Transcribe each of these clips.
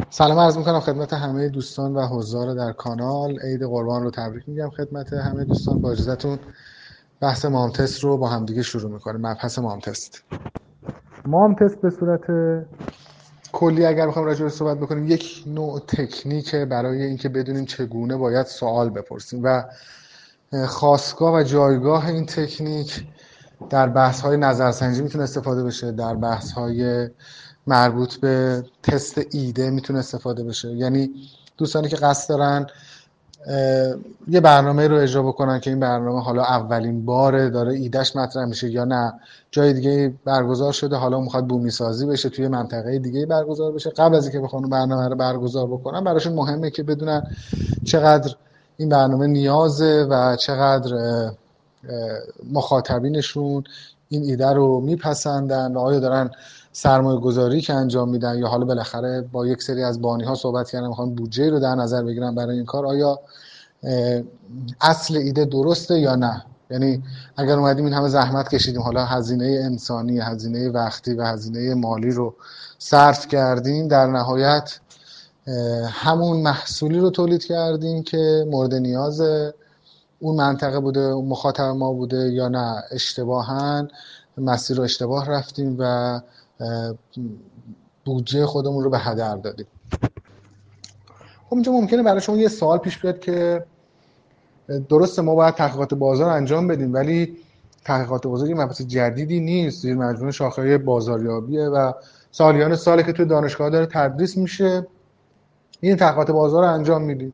سلام عرض میکنم خدمت همه دوستان و حضار در کانال. عید قربان رو تبریک میگم خدمت همه دوستان. با اجازهتون بحث مام تست رو با همدیگه شروع میکنیم. مبحث مام تست. مام تست به صورت کلی اگر بخوام راجع بهش صحبت بکنیم، یک نوع تکنیک برای اینکه بدونیم چگونه باید سوال بپرسیم و خاستگاه و جایگاه این تکنیک در بحث‌های نظرسنجی میتونه استفاده بشه، در بحث‌های مربوط به تست ایده میتونه استفاده بشه. یعنی دوستانی که قصد دارن یه برنامه رو اجرا بکنن که این برنامه حالا اولین باره داره ایدهش مطرح میشه یا نه جای دیگه برگزار شده، حالا میخواد بومی سازی بشه توی منطقه دیگه برگزار بشه، قبل از اینکه بخوان برنامه رو برگزار بکنن براشون مهمه که بدونن چقدر این برنامه نیازه و چقدر مخاطبینشون این ایده رو میپسندن و آیا دارن سرمایه گذاری که انجام میدن یا حالا بالاخره با یک سری از بانی ها صحبت کردن میخوان بودجه رو در نظر بگیرن برای این کار، آیا اصل ایده درسته یا نه. یعنی اگر اومدیم این همه زحمت کشیدیم، حالا هزینه انسانی، هزینه وقتی و هزینه مالی رو صرف کردیم، در نهایت همون محصولی رو تولید کردیم که مورد نیاز اون منطقه بوده، اون مخاطب ما بوده یا نه اشتباهاً مسیر رو اشتباه رفتیم و بودجه خودمون رو به هدر دادیم. خب اینجا ممکنه برای شما یه سوال پیش بیاد که درسته ما باید تحقیقات بازار انجام بدیم، ولی تحقیقات بازار یه مبحث جدیدی نیست، زیر مجموعه شاخه‌های بازاریابیه و سالیان ساله که توی دانشگاه داره تدریس میشه. این تحقیقات بازار رو انجام میدیم.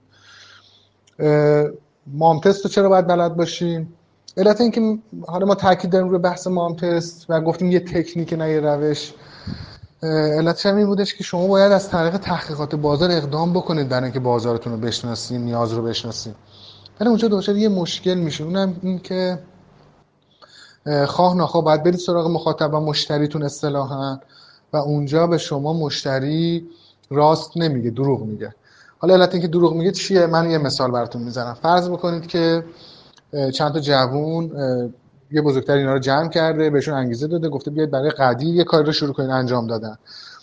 مام تست رو چرا باید بلد باشیم؟ علت این که حالا ما تاکید داریم روی بحث مام تست و گفتیم یه تکنیک نه یه روش، علتش هم این بودش که شما باید از طریق تحقیقات بازار اقدام بکنید برای اینکه بازارتون رو بشناسید، نیاز رو بشناسید. ولی اونجا دچار یه مشکل میشه، اونم این که خواه ناخواه باید برید سراغ مخاطب و مشتریتون اصطلاحاً و اونجا به شما مشتری راست نمیگه، دروغ میگه. حالا علت این که دروغ میگه چیه؟ من یه مثال براتون میزنم. فرض بکنید که چند تا جوون یه بزرگتر اینا رو جمع کرده، بهشون انگیزه داده، گفته بیاید برای قدیر یه کاری رو شروع کنید انجام دادن.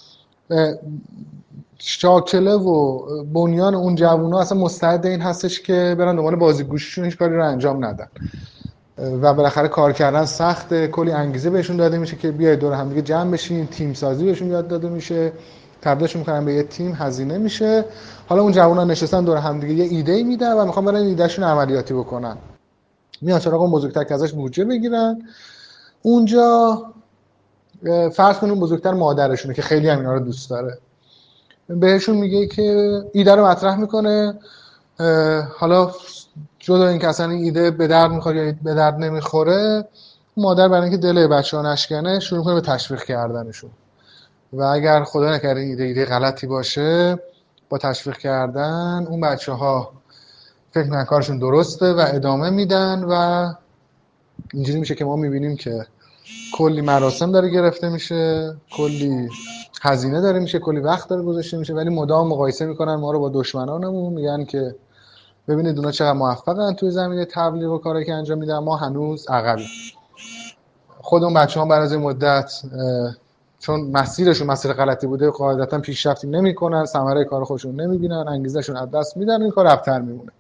شاکله و بنیان اون جوونا اصلا مستعد این هستش که برن دنبال بازیگوشیشون هیچ کاری رو انجام ندن و بالاخره کار کردن سخته، کلی انگیزه بهشون داده میشه که بیاید دور هم دیگه جمع بشین، تیم سازی بهشون یاد داده میشه، تبدیلشون میکنن به یه تیم، هزینه میشه. حالا اون جوونا نشستن دور هم دیگه یه ایده میدن و میخوان برن ایدهشون عملیاتی بکنن، میان سراغ اون بزرگتر که ازش بودجه بگیرن. اونجا فرض کنیم بزرگتر مادرشونه که خیلی هم اینا رو دوست داره، بهشون میگه که ایده رو مطرح میکنه. حالا جدا این که اصلا این ایده به درد میخوره یا به درد نمیخوره، مادر برای اینکه دل بچه‌ها نشکنه شروع کنه به تشویق کردنشون و اگر خدا نکرده ایده غلطی باشه، با تشویق کردن اون بچه‌ها فکر میکنن کارشون درسته و ادامه میدن و اینجوری میشه که ما میبینیم که کلی مراسم داره گرفته میشه، کلی هزینه داره میشه، کلی وقت داره گذاشته میشه، ولی مدام مقایسه میکنن ما رو با دشمنانمون، میگن که ببینید اونا چقدر موفقن توی زمینه تبلیغ و کاری که انجام میدن، ما هنوز عقبیم. خود اون بچه‌ها بعد از این مدت چون مسیرشون مسیر غلطی بوده قاعدتا پیشرفتی نمیکنن، ثمره کار خودشون نمیبینن، انگیزهشون از دست میدن، این کار ابتر میمونه.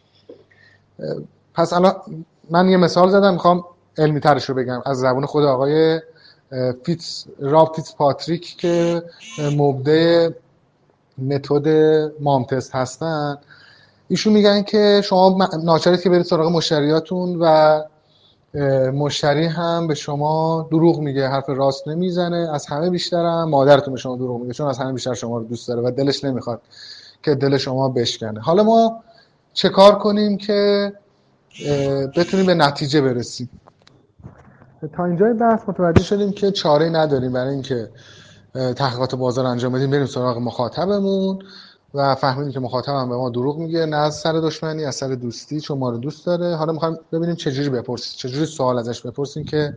پس الان من یه مثال زدم، میخوام علمی ترش رو بگم از زبون خود آقای راب فیتزپاتریک که مبدع متد مام تست هستن. ایشون میگن که شما ناچارید که برید سراغ مشتریاتون و مشتری هم به شما دروغ میگه، حرف راست نمیزنه، از همه بیشتر هم مادرتون به شما دروغ میگه چون از همه بیشتر شما رو دوست داره و دلش نمیخواد که دل شما بشکنه. حالا ما چه کار کنیم که بتونیم به نتیجه برسیم؟ تا اینجای بحث متوجه شدیم که چاره‌ای نداریم برای اینکه تحقیقات بازار انجام بدیم، بریم سراغ مخاطبمون و فهمیدیم که مخاطبم به ما دروغ میگه، نه از سر دشمنی، از سر دوستی، چون ما رو دوست داره. حالا میخوایم ببینیم چجوری بپرسیم، چجوری سوال ازش بپرسیم که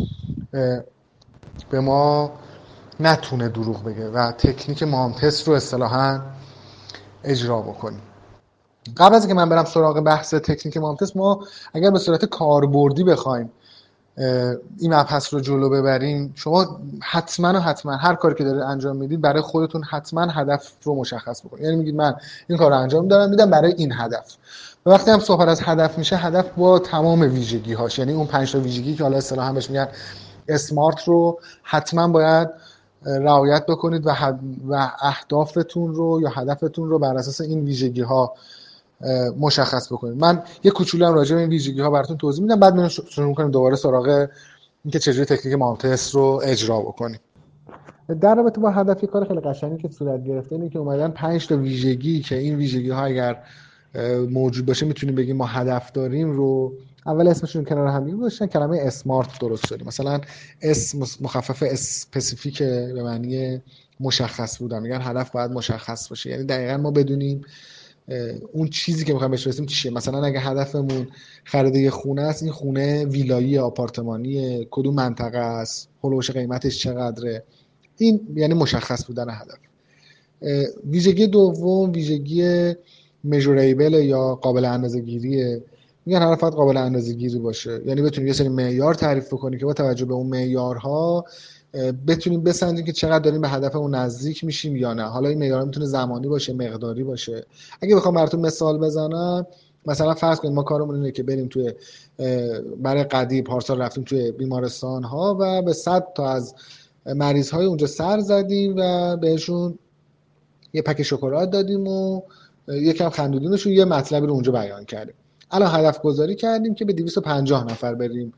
به ما نتونه دروغ بگه و تکنیک مام تست رو اصطلاحاً اجرا بکنیم. قبل از اینکه من برم سراغ بحث تکنیک مام تست، ما اگر به صورت کاربردی بخوایم این مبحث رو جلو ببریم، شما حتما هر کاری که دارید انجام میدید برای خودتون حتما هدف رو مشخص بکنید. یعنی میگید من این کار رو انجام میدم برای این هدف. و وقتی هم صحبت از هدف میشه، هدف با تمام ویژگی هاش، یعنی اون 5 تا ویژگی که حالا اصطلاحا بهش میگن اسمارت رو حتما باید رعایت بکنید و اهدافتون رو یا هدفتون رو بر اساس این ویژگی ها مشخص بکنید. من یه کوچولو هم راجع به این ویژگی ها براتون توضیح میدم، بعد میریم شروع می‌کنیم دوباره سراغ اینکه چجوری تکنیک مانتس رو اجرا بکنیم. در رابطه با هدف، یه کار خیلی قشنگی که صورت گرفته اینه که اومدن 5 تا ویژگی که این ویژگی ها اگر موجود باشه میتونیم بگیم ما هدف داریم رو اول اسمشون کنار هم گذاشتن، کلمه اسمارت درست شده. مثلا اسم مخفف اسپسیفیک به معنی مشخص بودن، میگن هدف باید مشخص باشه، یعنی دقیقاً ما بدونیم اون چیزی که میخوایم بهش برسیم چیه. مثلا اگه هدفمون خرید یه خونه است، این خونه ویلایی آپارتمانی کدوم منطقه است، هولوش قیمتش چقدره، این یعنی مشخص بودن هدف. ویژگی دوم ویژگی میجوریبل یا قابل اندازه‌گیریه. میگن هدف باید قابل اندازه‌گیری باشه، یعنی بتونیم یه سری معیار تعریف کنیم که با توجه به اون معیارها بتونیم بسنجیم که چقدر داریم به هدفمون نزدیک میشیم یا نه. حالا این معیارها میتونه زمانی باشه، مقداری باشه. اگه بخوام براتون مثال بزنم، مثلا فرض کنید ما کارمون اینه که بریم توی برای قدیم پارسال رفتیم توی بیمارستان ها و به 100 تا از مریض های اونجا سر زدیم و بهشون یه پک شکلات دادیم و یکم خندونیمشون، یه مطلبی رو اونجا بیان کردیم. الان هدف گذاری کردیم که به 250 نفر بریم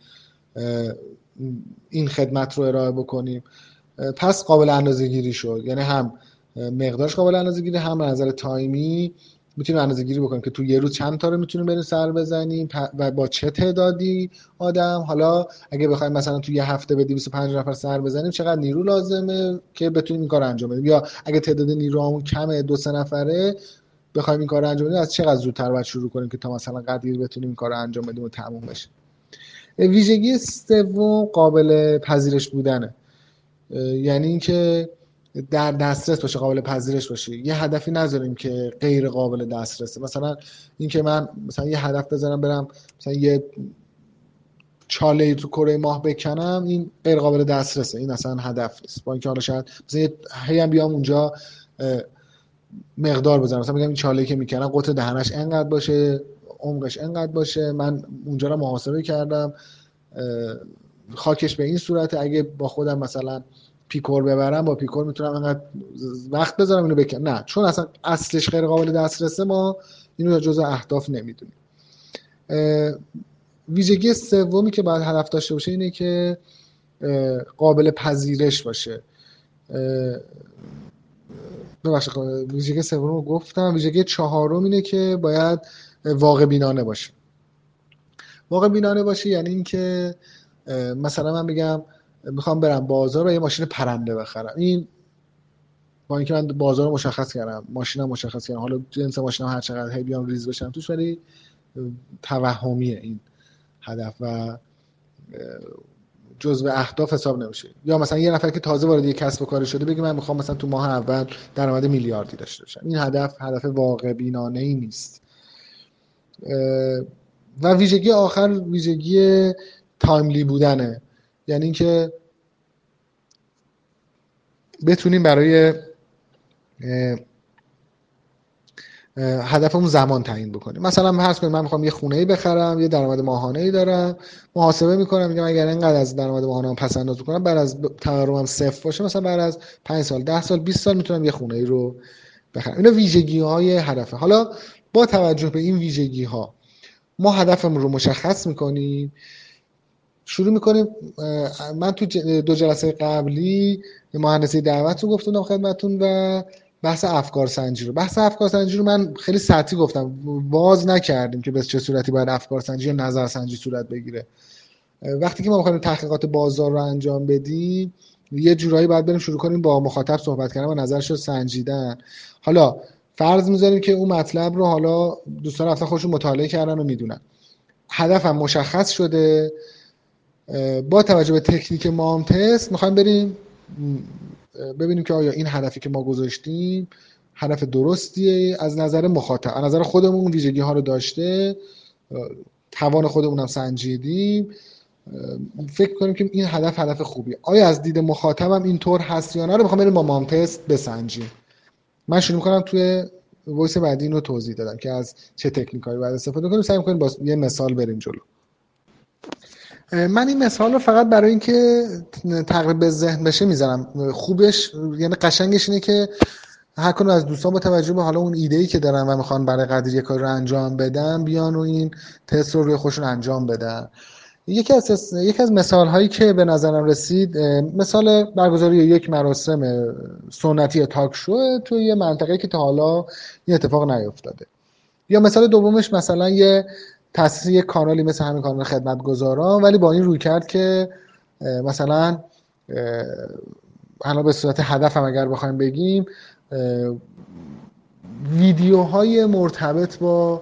این خدمت رو ارائه بکنیم. پس قابل اندازه‌گیری شد، یعنی هم مقدارش قابل اندازه‌گیری، هم از نظر تایمی میتونیم اندازه‌گیری بکنیم که تو یه روز چند تا رو میتونیم بریم سر بزنیم و با چه تعدادی آدم. حالا اگه بخوایم مثلا تو یه هفته به 250 نفر سر بزنیم چقدر نیرو لازمه که بتونیم این کار انجام بدیم، یا اگه تعداد نیرومون کمه 2-3 نفره بخوایم این کار رو انجام بدیم از چقدر زودتر باید شروع کنیم که تا مثلا قدیر بتونیم این کار رو انجام بدیم و تموم بشه. ویژگی سوم قابل پذیرش بودنه، یعنی اینکه در دسترس باشه، قابل پذیرش باشه. یه هدفی نذاریم که غیر قابل دسترسه. مثلا اینکه من مثلا یه هدف بذارم برم مثلا یه چاله تو کره ماه بکنم، این غیر قابل دسترسه، این اصلا هدف نیست. با اینکه حالا شاید مثلا هی هم بیام اونجا مقدار بذارم، مثلا بگم این چاله‌ای که میکنم قطر دهنش انقدر باشه، عمقش انقدر باشه، من اونجا رو محاسبه کردم خاکش به این صورته، اگه با خودم مثلا پیکور ببرم با پیکور میتونم انقدر وقت بذارم اینو بکنم. نه، چون اصلا اصلش غیر قابل دسترسه ما اینو جزء اهداف نمیدونیم. ویژگی سومی که باید هدف داشته باشه اینه که قابل پذیرش باشه. ببخشید ویژگی سوم رو گفتم. ویژگی چهارم اینه که باید واقع بینانه باشه. واقع بینانه باشه یعنی اینکه مثلا من بگم میخوام برم بازار و یه ماشین پرنده بخرم، این با اینکه من بازار رو مشخص کردم، ماشینم مشخص کردم، حالا جنس ماشینم هر چقدر هی بیام ریز بشم توش، ولی توهمیه این هدف و جزء اهداف حساب نمیشه. یا مثلا یه نفر که تازه وارد یک کسب و کاری شده بگه من میخوام مثلا تو ماه اول درآمد میلیاردی داشته باشم، این هدف واقع بینانه ای نیست. و ویژگی آخر ویژگی تایملی بودنه، یعنی اینکه بتونیم برای هدفمون زمان تعیین بکنیم. مثلا فرض کنید من میخوام یه خونه‌ای بخرم، یه درآمد ماهانه‌ای دارم، محاسبه میکنم میگم اگر اینقدر از درآمد ماهانه‌ام پس انداز کنم، بعد از تورمم صفر باشه، مثلا بعد از 5 سال 10 سال 20 سال میتونم یه خونه‌ای رو بخرم. اینا ویژگی‌های هدفه. حالا با توجه به این ویژگی‌ها ما هدفمون رو مشخص میکنیم، شروع میکنیم. من تو 2 جلسه قبلی مهندسی دعوت رو گفتم خدمتتون و بحث افکار سنجی رو من خیلی سطحی گفتم، باز نکردیم که به چه صورتی باید افکار سنجی یا نظر سنجی صورت بگیره. وقتی که ما میخوایم تحقیقات بازار رو انجام بدیم یه جورایی باید بریم شروع کنیم با مخاطب صحبت کردن و نظرش رو سنجیدن. حالا فرض میذاریم که اون مطلب رو حالا دوستان رفتن خودشون مطالعه کردن و میدونن، هدفم مشخص شده، با توجه به تکنیک مام تست میخوایم بریم ببینیم که آیا این هدفی که ما گذاشتیم هدف درستیه از نظر مخاطب، از نظر خودمون ویژگی ها رو داشته، توان خودمون هم سنجیدیم فکر کنیم که این هدف خوبیه. آیا از دید مخاطبم اینطور هست یا نه رو میخوام بریم با مام تست بسنجیم. من شروع میکنم توی وایس بعدی این رو توضیح دادم که از چه تکنیکایی باید استفاده کنیم. سعی میکنیم با یه مثال بریم جلو. من این مثال رو فقط برای اینکه تقریب به ذهن بشه میزنم. خوبش یعنی قشنگش اینه که هر کدوم از دوستان با توجه به حالا اون ایده‌ای که دارن و میخوان برای قدیر یک کار رو انجام بدن بیان و این تست رو روی خودشون انجام بدن. یکی از مثال هایی که به نظرم رسید مثال برگزاری یک مراسم سنتی تاک شو توی یه منطقه‌ای که تا حالا این اتفاق نیفتاده. یا مثال دومش مثلا یه تأسیس یک کانالی مثل همین کانال خدمتگزاران، ولی با این روی کرد که مثلا حالا به صورت هدف هم اگر بخوایم بگیم ویدیوهای مرتبط با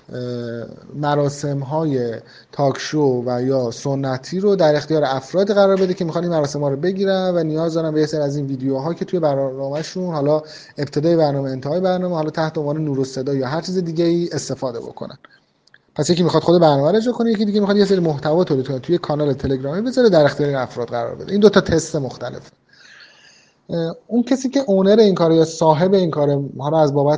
مراسم‌های تاک شو و یا سنتی رو در اختیار افراد قرار بده که میخوان این مراسم‌ها رو بگیرن و نیاز دارن به یه سری از این ویدیوها که توی برنامه‌شون حالا ابتدای برنامه انتهای برنامه حالا تحت عنوان نور و صدا یا هر چیز دیگه ای استفاده بکنن. پس یکی میخواد خود برنامه رو اجرا کنه، یکی دیگه میخواد یه سری محتوا تولید کنه توی کانال تلگرامی بذاره در اختیار افراد قرار بده. این دو تا تست مختلف. اون کسی که اونر این کاره یا صاحب این کاره، حالا از بابت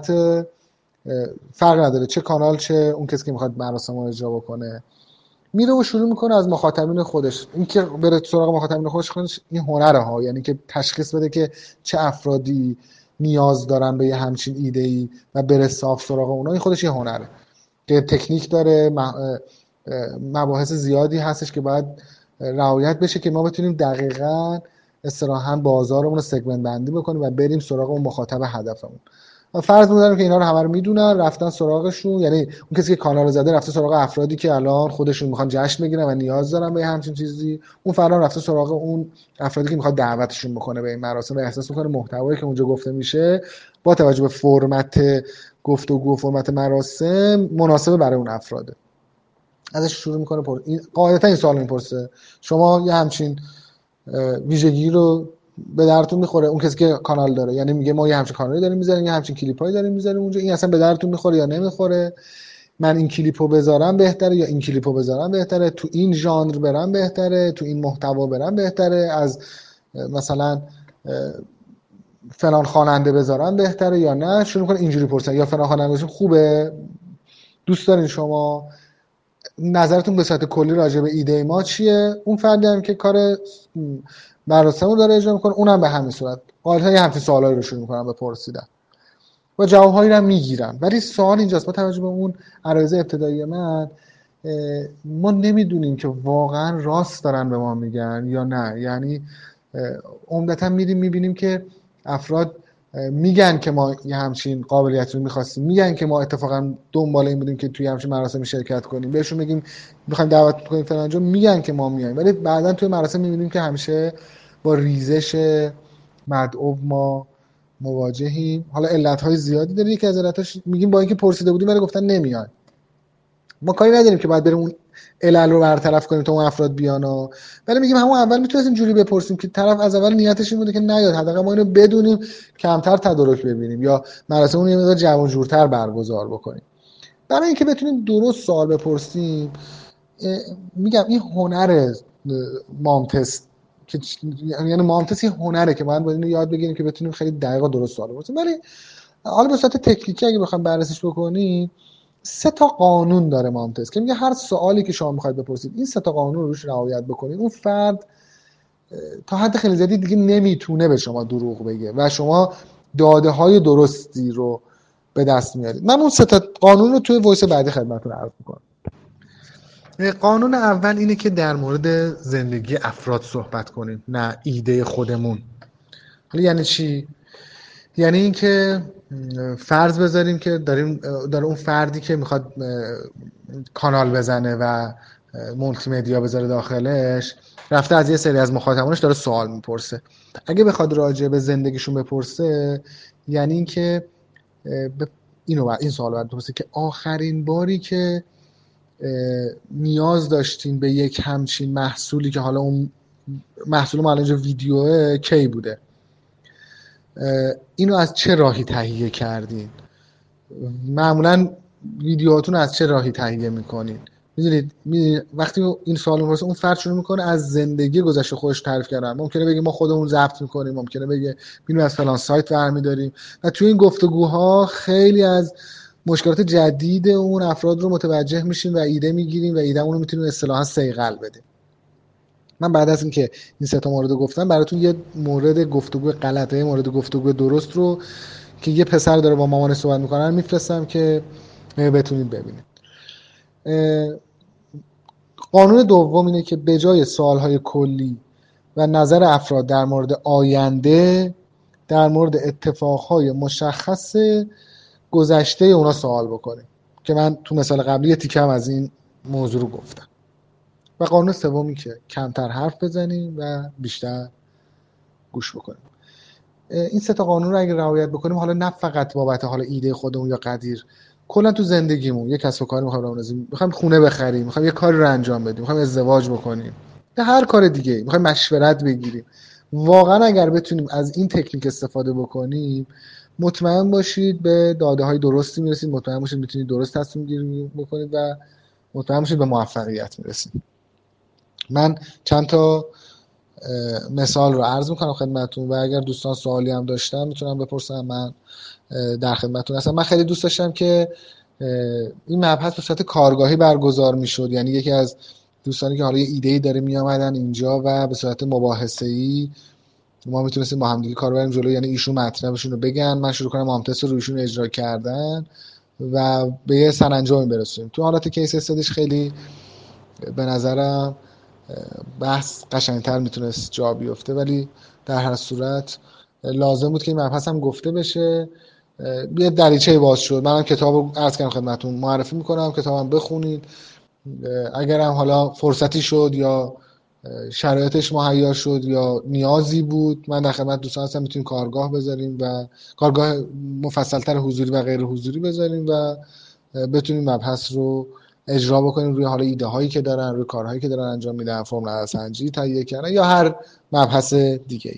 فرق نداره چه کانال چه اون کسی که میخواد مراسم رو اجرا بکنه، میره و شروع میکنه از مخاطبین خودش. این که بره سراغ مخاطبین خودش این هنره ها، یعنی که تشخیص بده که چه افرادی نیاز دارن به یه همچین ایده ای و بره صاف سراغ اونا. این خودش یه هنره که تکنیک داره، مباحث زیادی هستش که باید رعایت بشه که ما بتونیم دقیقاً اصطلاحاً بازارمون رو سگمنت بندی بکنیم و بریم سراغ اون مخاطب هدفمون. فرض می‌ذاریم که اینا رو همه رو میدونن، رفتن سراغشون، یعنی اون کسی که کانال رو زده رفته سراغ افرادی که الان خودشون میخوان جشن بگیرن و نیاز دارن به همچین چیزی. اون فردا رفته سراغ اون افرادی که میخواد دعوتشون بکنه به این مراسم و احساس میکنه محتوایی که اونجا گفته میشه با توجه به فرمت گفتگو و فرمت مراسم مناسب برای اون افراده. ازش شروع میکنه قاعدتا این سوال میپرسه شما یه همچین ویژگی رو به درتون میخوره؟ اون کسی که کانال داره یعنی میگه ما یه همچین کانالی داریم میذاریم، یه همچین کلیپایی داریم میذاریم اونجا، این اصلا به درتون میخوره یا نمیخوره؟ من این کلیپو بذارم بهتره یا این کلیپو بذارم بهتره؟ تو این ژانر برم بهتره؟ تو این محتوا برم بهتره؟ از مثلا فلان خواننده بذارم بهتره یا نه؟ شروع میکنه اینجوری پرسن. یا فلان خواننده خوبه، دوست دارین شما، نظرتون به صورت کلی راجع به ایده ما چیه؟ اون فردی هم که کار مراسمو داره اجرا میکنه اونم به همین صورت غالبا یه همچین سوالایی رو شروع میکنن به پرسیدن و جوابهایی رو هم میگیرن. ولی سوال اینجاست با توجه به اون عرایض ابتدایی من ما نمیدونیم که واقعا راست دارن به ما میگن یا نه. یعنی عمدتا میریم میبینیم که افراد میگن که ما یه همچین قابلیت رو میخواستیم، میگن که ما اتفاقا دنبال این بودیم که توی همچین مراسم شرکت کنیم، بهشون میگیم میخوایم دعوت کنیم فلان جا، میگن که ما میایم، ولی بعدن توی مراسم میبینیم که همیشه با ریزش مدعو ما مواجهیم. حالا علت‌های زیادی داره، یکی از علتاش میگیم با اینکه پرسیده بودیم ولی گفتن نمیان. ما کاری نداریم که باید بریم اون علل رو برطرف کنیم تا اون افراد بیان، ولی میگیم همون اول میتونستیم جوری بپرسیم که طرف از اول نیتش این بوده که نیاد، حداقل ما اینو بدونیم کمتر تدارک ببینیم یا مراسمون یه مقدار جوان جورتر برگزار بکنیم. برای اینکه بتونیم درست سوال بپرسیم میگم این هنر مام تست که یعنی مام تست یه هنره که باید اینو یاد بگیریم که بتونیم خیلی دقیق و درست سوال بپرسیم. ولی حالا به صورت تکنیکی اگه بخوام بررسیش بکنیم 3 تا قانون داره مام تست که میگه هر سوالی که شما میخواید بپرسید این 3 تا قانون رو روش رعایت بکنید، اون فرد تا حد خیلی زیادی دیگه نمیتونه به شما دروغ بگه و شما داده های درستی رو به دست میارید. من اون 3 تا قانون رو توی وایس بعدی خدمتتون عرض میکنم. قانون اول اینه که در مورد زندگی افراد صحبت کنیم نه ایده خودمون. حالا یعنی چی؟ یعنی اینکه فرض بذاریم که داره اون فردی که میخواد کانال بزنه و مولتی مدیا بذاره داخلش رفته از یه سری از مخاطبانش داره سوال میپرسه. اگه بخواد راجع به زندگیشون بپرسه یعنی اینکه این سوال باید بپرسه که آخرین باری که نیاز داشتین به یک همچین محصولی که حالا اون محصول ما الان اینجا ویدیوه کی بوده؟ اینو از چه راهی تهیه کردین؟ معمولا ویدیوهاتون از چه راهی تهیه میکنین؟ میدونید وقتی این سوال میپرسه اون فرد شروع میکنه از زندگی گذشته خودش تعریف کردن. ممکنه بگه ما خودمون ضبط میکنیم، ممکنه بگه میریم از فلان سایت برمیداریم، و توی این گفتگوها خیلی از مشکلات جدید اون افراد رو متوجه میشیم و ایده میگیریم و ایدهمون رو میتونیم اصطلاحا صیقل بدیم. من بعد از اینکه این سه تا مورد گفتم براتون یه مورد گفتگو غلطه، یه مورد گفتگو درست رو که یه پسر داره با مامانش صحبت میکنه میفرستم که بتونید ببینید. قانون دوم اینه که به جای سوالهای کلی و نظر افراد در مورد آینده، در مورد اتفاقهای مشخص گذشته اونا سوال بکنیم، که من تو مثال قبلی یه تیکم از این موضوع رو گفتم. و قانون سومی که کمتر حرف بزنیم و بیشتر گوش بکنیم. این سه تا قانون رو اگه رعایت بکنیم، حالا نه فقط بابت حالا ایده خودمون یا قدیر، کلا تو زندگیمون یه کسب و کاری می‌خوایم راه بندازیم، می‌خوایم خونه بخریم، می‌خوایم یه کاری رو انجام بدیم، می‌خوایم ازدواج بکنیم، یا هر کار دیگه، می‌خوایم مشورت بگیریم، واقعا اگر بتونیم از این تکنیک استفاده بکنیم، مطمئن باشید به داده‌های درستی میرسید، مطمئن باشید میتونید درست تصمیم گیری بکنید و مطمئن باشید به موفقیت میرسید. من چند تا مثال رو عرض میکنم خدمتتون و اگر دوستان سوالی هم داشتن میتونم بپرسن، من در خدمتتون هستم. من خیلی دوست داشتم که این مبحث به صورت کارگاهی برگزار میشد، یعنی یکی از دوستانی که حالا یه ایده‌ای داره میامدن اینجا و به صورت مباحثه‌ای ما میتونستیم با همدیگه کار بریم جلو، یعنی ایشون مطلبشون رو بگن، من شروع کنم مامتس رو رویشون اجرا کردن و به یه سرانجامی برسونیم. تو حالت کیس استادیش خیلی به نظرم بحث قشنگتر میتونست جا بیفته، ولی در هر صورت لازم بود که این مبحث هم گفته بشه. یه دریچه باز شد. منم کتاب رو عرض کردم خدمتتون، معرفی میکنم، کتابم بخونید. اگر هم حالا فرصتی شد یا شرایطش مهیا شد یا نیازی بود، من در خدمت دوستان هستم، میتونیم کارگاه بذاریم و کارگاه مفصلتر حضوری و غیر حضوری بذاریم و بتونیم مبحث رو اجرا بکنیم روی حالا ایده هایی که دارن، روی کارهایی که دارن انجام میدن، فرم نظرسنجی تهیه کردن یا هر مبحث دیگه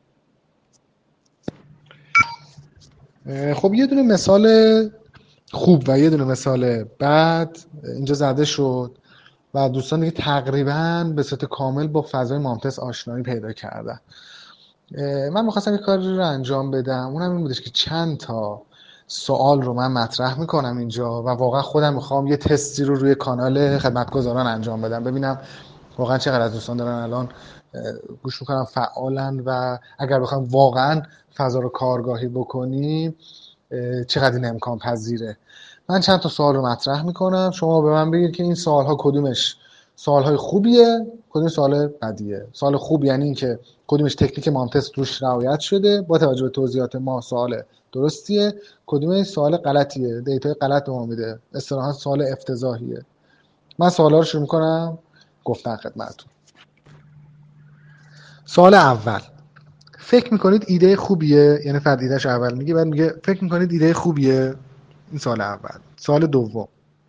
ای. خب یه دونه مثال خوب و یه دونه مثال بد اینجا زده شد و دوستان دیگه تقریبا به صورت کامل با فضای مامتس آشنایی پیدا کردن. من میخواستم یه کاری رو انجام بدم، اونم این بودش که چند تا سوال رو من مطرح میکنم اینجا و واقعا خودم میخوام یه تستی رو روی کانال خدمتگزاران انجام بدم، ببینم واقعا چقدر از دوستان دارن الان گوش میکنم فعالن و اگر بخوام واقعا فضا رو کارگاهی بکنیم چقدر این امکان پذیره. من چند تا سوال رو مطرح میکنم، شما به من بگید که این سوالها کدومش سوالهای خوبیه، کدوم سوال بدیه. سوال خوب یعنی این که کدومش تکنیک مامتس روش رعایت شده، با توجه به توضیحات ما سوال درستیه، کدومش سوال غلطیه، دیتای غلط به ما میده، اصطلاحاً سوال افتضاحیه. من سوالا رو شروع میکنم گفتن خدمتتون. سوال اول، فکر میکنید ایده خوبیه؟ یعنی فرد ایدهش اول میگه، بعد میگه فکر میکنید ایده خوبیه؟ این سوال اول. سوال دوم،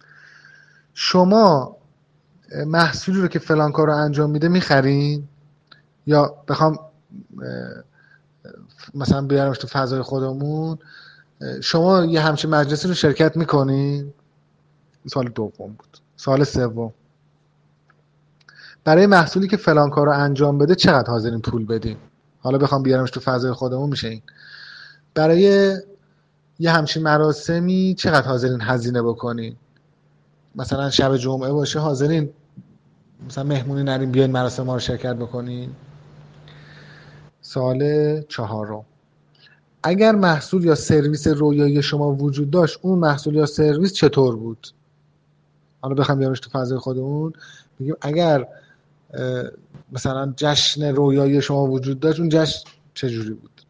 شما محصولی رو که فلان کار رو انجام میده میخرین؟ یا بخوام مثلا بیارمش تو فضای خودمون، شما یه همچین مجلسی رو شرکت میکنین؟ سوال دوم بود. سوال سوم، برای محصولی که فلان کار رو انجام بده چقدر حاضرین پول بدین؟ حالا بخوام بیارمش تو فضای خودمون میشه این. برای یه همچین مراسمی چقدر حاضرین هزینه بکنین؟ مثلا شب جمعه باشه حاضرین مثلا مهمونی نریم بیاین مراسم ما رو شرکت بکنین؟ سوال چهارم، اگر محصول یا سرویس رویایی شما وجود داشت، اون محصول یا سرویس چطور بود؟ حالا بخوام بیارمش تو فضای خودمون، میگیم اگر مثلا جشن رویایی شما وجود داشت، اون جشن چجوری بود؟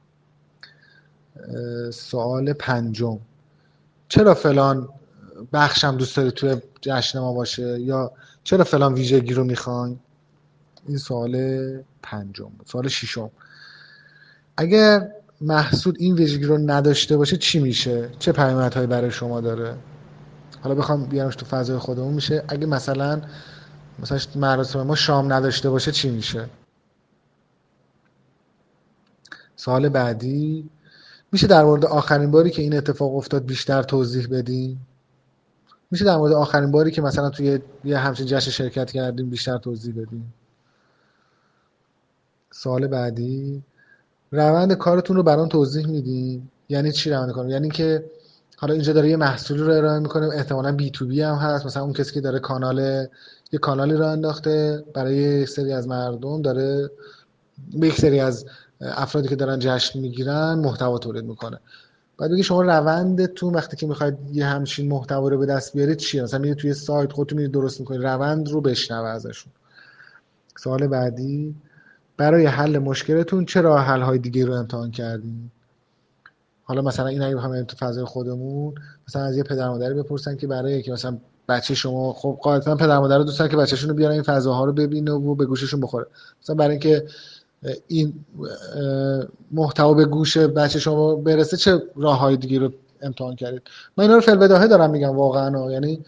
سوال پنجم، چرا فلان بخشم دوست داری توی جشن ما باشه، یا چرا فلان ویژگی رو میخواین؟ این سوال پنجم بود. سوال ششم، اگر محصول این ویژگی رو نداشته باشه چی میشه؟ چه پیامدهایی برای شما داره؟ حالا بخوام بیارمش تو فضای خودمون میشه اگه مثلا مراسم ما شام نداشته باشه چی میشه؟ سوال بعدی، میشه در مورد آخرین باری که این اتفاق افتاد بیشتر توضیح بدین؟ میشه در مورد آخرین باری که مثلا توی یه همچین جشن شرکت کردیم بیشتر توضیح بدیم؟ سوال بعدی، روند کارتون رو برام توضیح میدین؟ یعنی چی روند کار؟ یعنی که حالا اینجا داره یه محصولی رو ارائه میکنه، احتمالاً بی تو بی هم هست، مثلا اون کسی که داره یه کانالی راه انداخته برای یک سری از مردم، داره به یک سری از افرادی که دارن جشن میگیرن محتوا تولید میکنه. بعد بگی شما روندتون وقتی که میخواید یه همچین محتوا رو به دست بیارید چیه؟ مثلا میرید توی سایت خودتون میرید درست میکنید، روند رو بشنوه ازشون. سوال بعدی، برای حل مشکلتون چه راه حل های دیگه رو امتحان کردین؟ حالا مثلا این اگه بخوام تو فضای خودمون مثلا از یه پدر مادری بپرسن که برای که مثلا بچه شما، خب قاعدتا پدر مادر رو دوست دارن که بچه‌شون رو بیارن این فضاها رو ببینه و به گوششون بخوره. مثلا برای اینکه این محتوا به گوش بچه شما برسه چه راههای دیگه رو امتحان کردید؟ من اینا رو فی‌البداهه دارم میگم واقعا، یعنی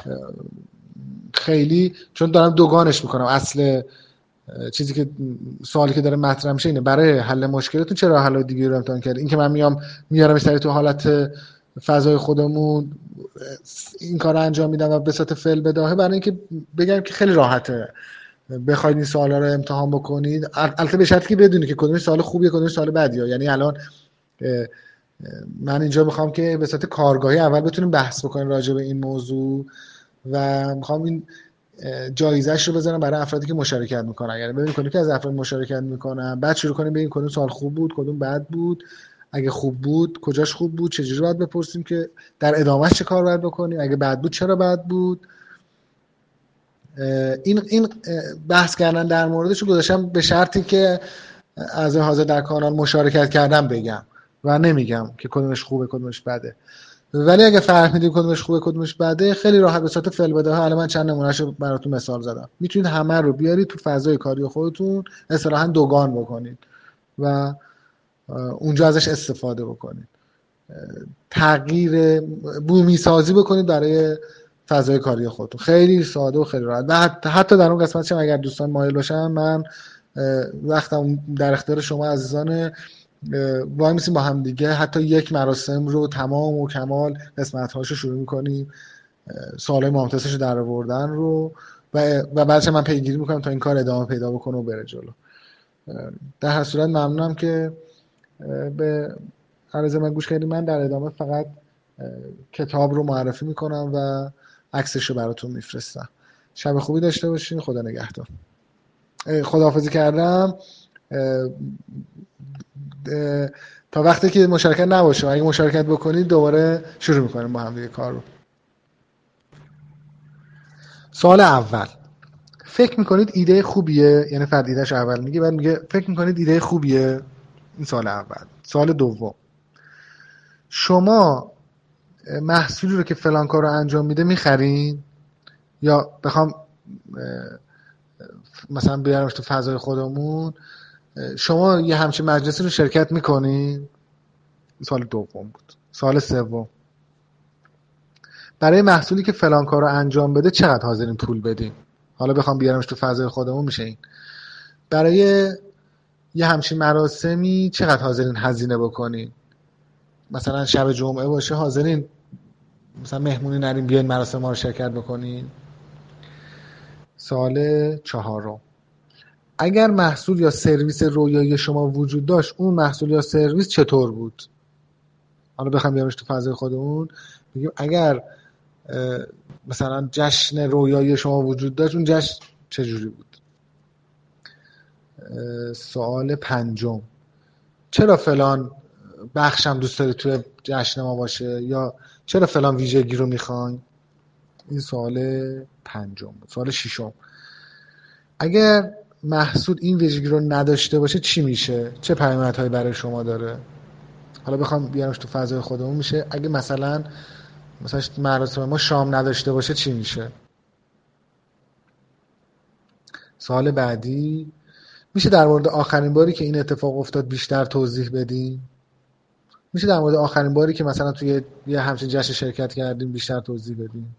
خیلی چون دارم دوگانش میکنم. اصل چیزی که سوالی که داره مطرح میشه اینه برای حل مشکلتون چه راه حل دیگه رو امتحان کردید. این که من میارم سری تو حالت فضای خودمون این کار رو انجام میدم و به صورت فعل بداهه برای اینکه بگم که خیلی راحته بخواید این سوالا رو امتحان بکنید، البته به شرطی که بدونید که کدوم سوال خوبیه کدوم سوال بدیه. یعنی الان من اینجا میخوام که به صورت کارگاهی اول بتونیم بحث بکنیم راجع به این موضوع و میخوام این جایزش رو بذارم برای افرادی که مشارکت میکنن. یعنی ببین کنیم که از افراد مشارکت میکنن، بعد شروع کنیم ببین کدوم سوال خوب بود کدوم بد بود، اگه خوب بود کجاش خوب بود، چجوری باید بپرسیم که در ادامهش چه کار باید بکنیم، اگه بد بود چرا بد بود. این بحث کردن در موردش رو گذاشتم به شرطی که از حاضر در کانال مشارکت کردم بگم و نمیگم که کدومش خوبه کدومش بده. ولی اگه فهمیدیم کدومش خوبه کدومش بده خیلی راحت به صورت فعل بداهه، الان من چند نمونهشو براتون مثال زدم، میتونید همه رو بیارید تو فضای کاری خودتون اصطلاحاً دوگان بکنید و اونجا ازش استفاده بکنید، تغییر بومی سازی بکنید برای فضای کاری خودتون. خیلی ساده و خیلی راحت. و حتی در اون قسمتش اگر دوستان مایل باشن من وقتم در اختیار شما عزیزان وای میسیم با هم دیگه حتی یک مراسم رو تمام و کمال قسمت‌هاشو شروع می‌کنیم، سوالای مامتسش رو در آوردن رو و بعدش من پیگیری می‌کنم تا این کار ادامه پیدا بکنه و بره جلو. در هر صورت ممنونم که به عرض من گوش کردید. من در ادامه فقط کتاب رو معرفی می‌کنم و عکسش رو براتون میفرستم. شب خوبی داشته باشین. خدا نگهدار. خداحافظی کردم تا وقتی که مشارکت نباشه. اگه مشارکت بکنید دوباره شروع میکنیم با هم دیگه کار رو. سوال اول، فکر میکنید ایده خوبیه؟ یعنی فرد ایدهش اول میگه بعد میگه فکر میکنید ایده خوبیه؟ این سوال اول. سوال دوم، شما محصولی رو که فلان کار رو انجام میده میخرین؟ یا بخوام مثلا بیارمش تو فضای خودمون، شما یه همچین مجلسی رو شرکت میکنین؟ سوال دوم بود. سوال سوم، برای محصولی که فلان کار رو انجام بده چقدر حاضرین پول بدیم؟ حالا بخوام بیارمش تو فضای خودمون میشه این. برای یه همچین مراسمی چقدر حاضرین هزینه بکنین؟ مثلا شب جمعه باشه حاضرین مثلا مهمونی نرین بیاین مراسم ما رو شرکت بکنین؟ سوال چهارم، اگر محصول یا سرویس رویایی شما وجود داشت اون محصول یا سرویس چطور بود؟ حالا بخوام بیارمش تو فضای خودمون بگیم اگر مثلا جشن رویایی شما وجود داشت اون جشن چجوری بود؟ سوال پنجم، چرا فلان بخشم دوست داری توی جشن ما باشه یا چرا فلان ویژگی رو میخواین؟ این سوال پنجم. سوال ششم، اگر محصول این ویژگی رو نداشته باشه چی میشه؟ چه پیامدهایی برای شما داره؟ حالا بخوام بیارمش تو فضای خودمون میشه اگه مثلا مراسم ما شام نداشته باشه چی میشه؟ سوال بعدی، میشه در مورد آخرین باری که این اتفاق افتاد بیشتر توضیح بدیم؟ میشه در مورد آخرین باری که مثلا توی یه همچین جشن شرکت کردیم بیشتر توضیح بدیم؟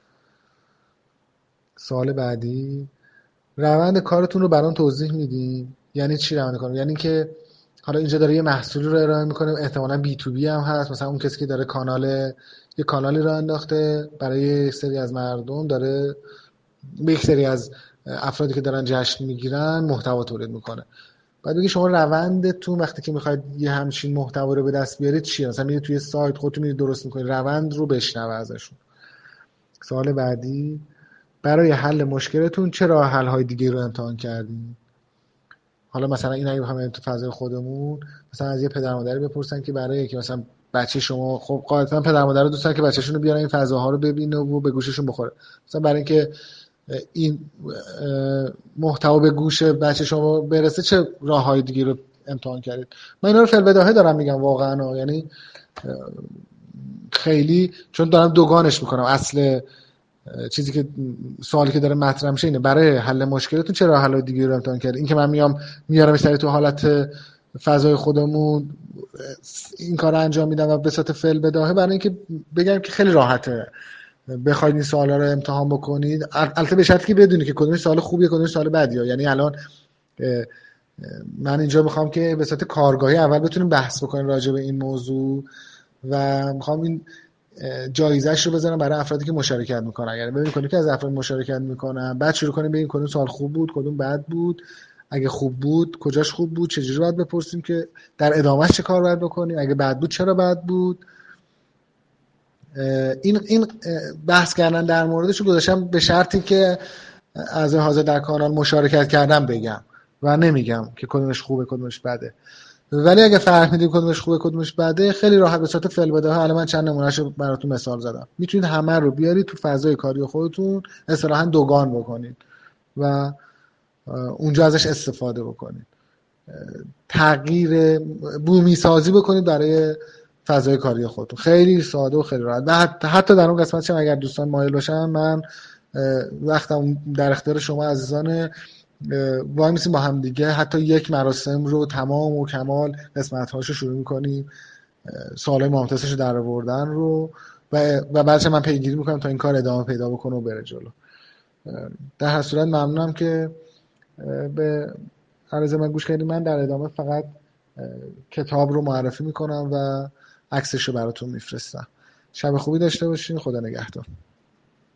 سوال بعدی، روند کارتون رو برام توضیح میدین؟ یعنی چی روند کار؟ یعنی که حالا اینجا داره یه محصولی رو ارائه میکنه، احتمالاً بی تو بی هم هست، مثلا اون کسی که داره یه کانالی رو انداخته برای یک سری از مردم، داره به یک سری از افرادی که دارن جشن میگیرن محتوا تولید میکنه. بعد بگی شما روندتون وقتی که میخواید یه همچین محتوا رو به دست بیارید چیه؟ مثلا میرید توی سایت خودتون میرید درست میکنید، روند رو بشنوه ازشون. سوال بعدی: برای حل مشکلتون چه راه حل های دیگه رو امتحان کردین؟ حالا مثلا این اگه بخوام تو فضای خودمون، مثلا از یه پدر مادری بپرسن که برای که مثلا بچه شما، خب قاعدتا پدر مادر دوست دارن که بچه‌شون رو بیارن این فضاها رو ببینه و به گوششون بخوره. مثلا برای اینکه این محتوا به گوش بچه شما برسه چه راههای دیگه رو امتحان کردید؟ من اینا رو فعل بداهه دارم میگم واقعا، یعنی خیلی چون دارم دوگانش میکنم. اصل چیزی که سوالی که داره مطرح میشه اینه برای حل مشکلتون چرا حل دیگه رو امتحان کردید. این که من میارم سری تو حالت فضای خودمون این کار رو انجام میدم و به صورت فعل بداهه، برای اینکه بگم که خیلی راحته بخواید این سوالا رو امتحان بکنید، البته به شرطی که بدونید که کدومش سوال خوبیه کدومش سوال بدیه. یعنی الان من اینجا میخوام که به صورت کارگاهی اول بتونیم بحث بکنیم راجع به این موضوع و میخوام این جایزش رو بذارم برای افرادی که مشارکت میکنن. یعنی ببین کنیم که از افراد مشارکت میکنن، بعد شروع کنیم ببین کدوم سوال خوب بود کدوم بد بود، اگه خوب بود کجاش خوب بود، چجوری باید بپرسیم که در ادامهش چه کار باید بکنیم، اگه بد بود چرا بد بود. این بحث کردن در موردش رو گذاشتم به شرطی که از حاضر در کانال مشارکت کردم بگم و نمیگم که کدومش خوبه کدومش بده. ولی اگه فهمیدید کدومش خوبه کدومش بده، خیلی راحت به صورت فعل بداهه، حالا من چند نمونهشو براتون مثال زدم، میتونید همه رو بیارید تو فضای کاری خودتون اصطلاحاً دوگان بکنید و اونجا ازش استفاده بکنید، تغییر بومی سازی بکنید برای فضای کاری خودتون. خیلی ساده و خیلی راحت. و حتی در اون قسمتش اگر دوستان مایل باشن، من وقتم در اختیار شما عزیزان وای میسیم با هم دیگه حتی یک مراسم رو تمام و کمال قسمت‌هاش رو شروع می‌کنیم، سوالای مهمترش رو در آوردن رو و بعدش من پیگیری می‌کنم تا این کار ادامه پیدا بکنه و بره جلو. در هر صورت ممنونم که به عرض من گوش کردید. من در ادامه فقط کتاب رو معرفی می‌کنم و عکسش رو براتون میفرستم. شب خوبی داشته باشین. خدا نگهدار.